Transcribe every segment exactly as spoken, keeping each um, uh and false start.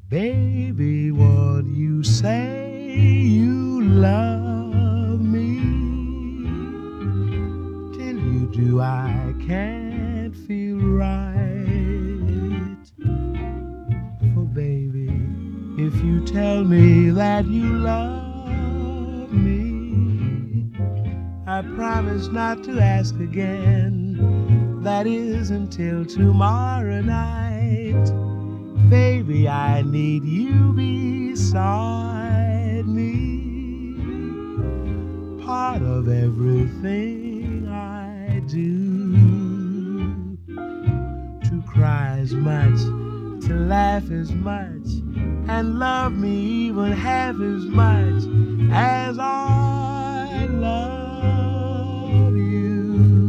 Baby, what you say you love me, till you do I can't feel right. For baby, if you tell me that you love me, I promise not to ask again. That is until tomorrow night. Baby, I need you beside me, part of everything I do. To cry as much, to laugh as much, and love me even half as much as I love you.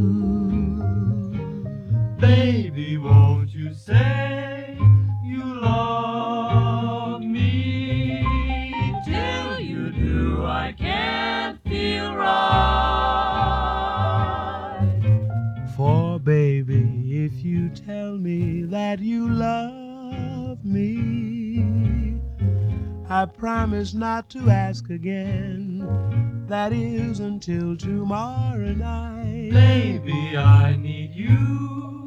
Baby, won't you say you love me? Till you do, I can't feel right. For baby, if you tell me that you love me, I promise not to ask again. That is until tomorrow night. Baby, I need you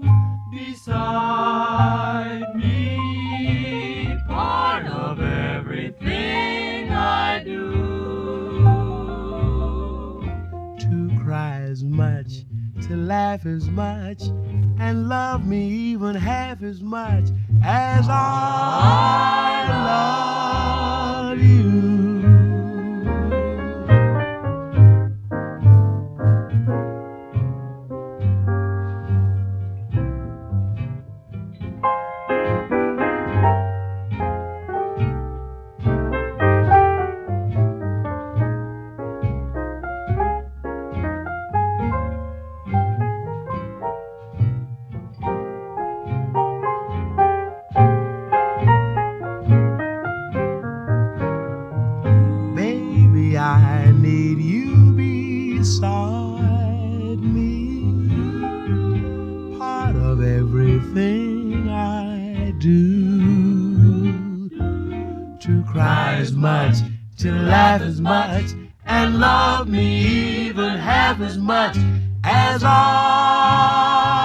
beside me, part of everything I do. To cry as much, to laugh as much, and love me even half as much as I love you. Baby, I need you beside me, part of everything I do. To cry as much, to laugh as much, and love me even half as much as I